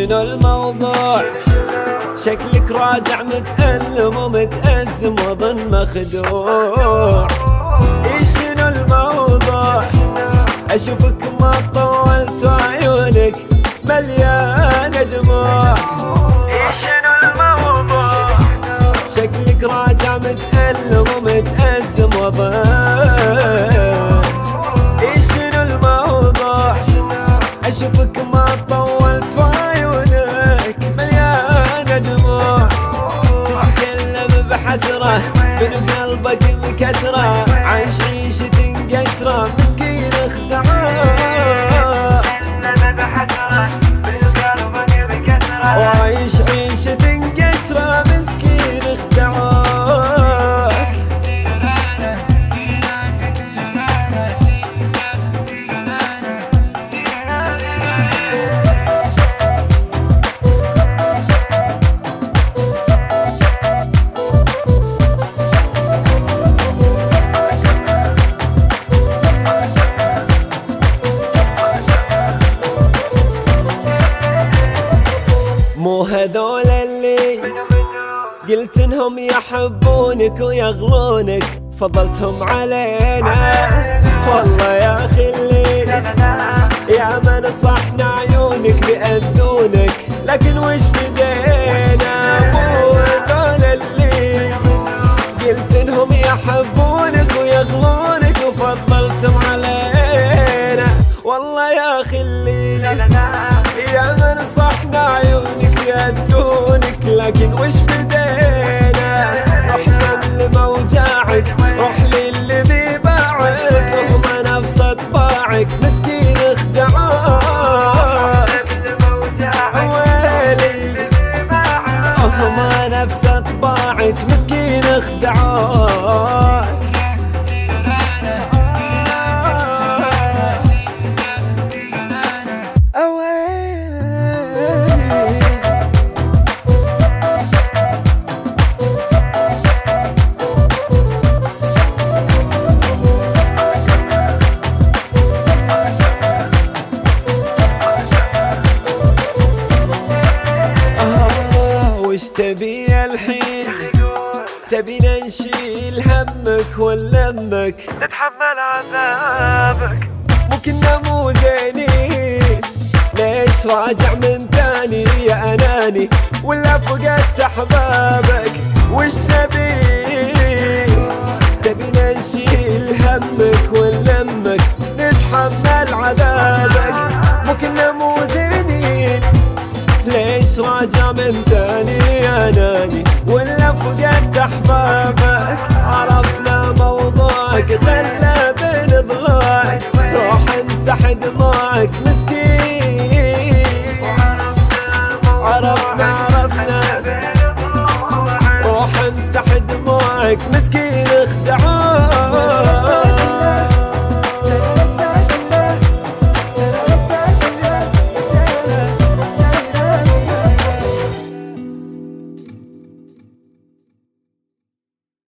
شنو الموضوع؟ شكلك راجع متألم ومتأزم وظن مخدوع. شنو الموضوع؟ اشوفك ما طولت وعيونك مليانة دموع. شنو الموضوع؟ شكلك راجع متألم ومتأزم وظن. شنو الموضوع؟ اشوفك ما طولت وعيونك مليانة دموع. تتكلم بحسرة من قلبك مكسرة، عايش عيشة قشرة مسكين اخدعاك. وعايش عيشة قشرة مسكين اخدعاك. مو هذول اللي قلت انهم يحبونك ويغلونك فضلتهم علينا. والله يا اخي اللي يا ما نصحنا عيونك بأذونك، لكن وش بدينا؟ مو هذول اللي قلت انهم يحبونك ويغلونك وفضلتم علينا. والله يا اخي اللي يا ما نصحنا عيونك بأذونك، لكن وش بدينا؟ رحنا من موجاعك، روح للذي باعك، هم نفس طباعك مسكين اخدعاك. ويلي هم نفس طباعك مسكين اخدعاك. وش تبي الحين؟ تبينا نشيل همك ونلمك نتحمل عذابك؟ ممكن مو زينين، ليش راجع من ثاني يا اناني ولا فقدت احبابك؟ وش تبي؟ تبينا نشيل همك ونلمك نتحمل عذابك؟ ممكن مو زينين، ليش راجع من ثاني يا ناني ولا فقدت احبابك؟ عرفنا موضوعك خلى بين ضلوعك، روح انسحد